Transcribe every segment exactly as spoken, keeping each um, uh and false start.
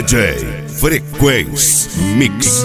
J Frequência Mix.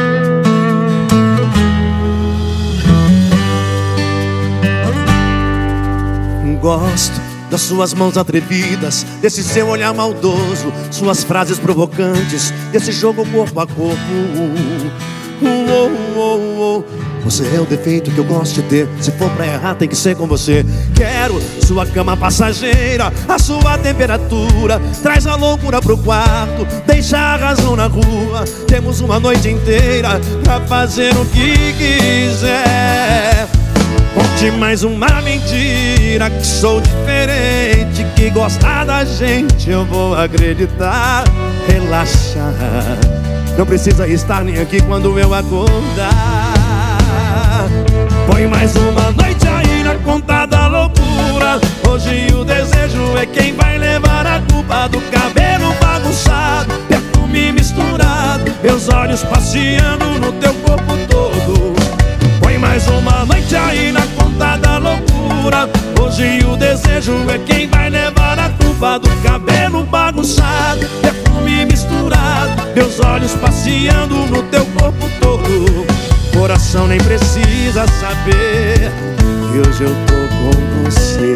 Gosto das suas mãos atrevidas, desse seu olhar maldoso, suas frases provocantes, desse jogo corpo a corpo. Uh, uh, uh, uh. Você é o defeito que eu gosto de ter. Se for pra errar tem que ser com você. Quero sua cama passageira, a sua temperatura. Traz a loucura pro quarto, deixa a razão na rua. Temos uma noite inteira pra fazer o que quiser. Conte mais uma mentira, que sou diferente, que gosta da gente eu vou acreditar. Relaxa, não precisa estar nem aqui quando eu acordar. Põe mais uma noite aí na conta da loucura. Hoje o desejo é quem vai levar a culpa do cabelo bagunçado, perfume misturado, meus olhos passeando no teu corpo todo. Põe mais uma noite aí na conta da loucura. Hoje o desejo é quem vai levar a culpa do cabelo bagunçado, perfume misturado, meus olhos passeando no teu corpo todo. Coração nem precisa saber que hoje eu tô com você.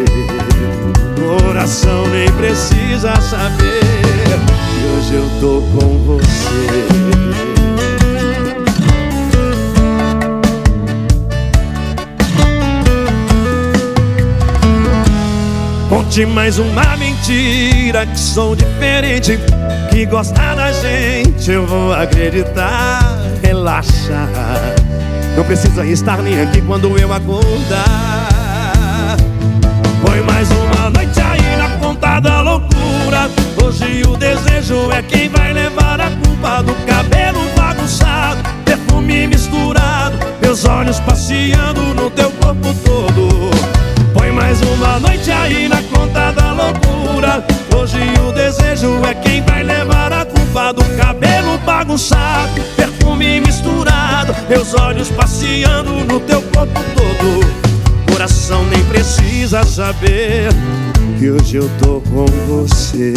Coração nem precisa saber que hoje eu tô com você. Conte mais uma mentira, que sou diferente, que gosta da gente eu vou acreditar. Relaxa, não precisa estar nem aqui quando eu acordar. Põe mais uma noite aí na conta da loucura. Hoje o desejo é quem vai levar a culpa do cabelo bagunçado, perfume misturado, meus olhos passeando no teu corpo todo. Põe mais uma noite aí na conta da loucura. Hoje o desejo é quem vai levar a culpa do cabelo bagunçado, perfume misturado, meus olhos passeando no teu corpo todo. Coração nem precisa saber que hoje eu tô com você.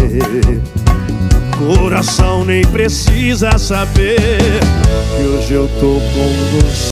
Coração nem precisa saber que hoje eu tô com você.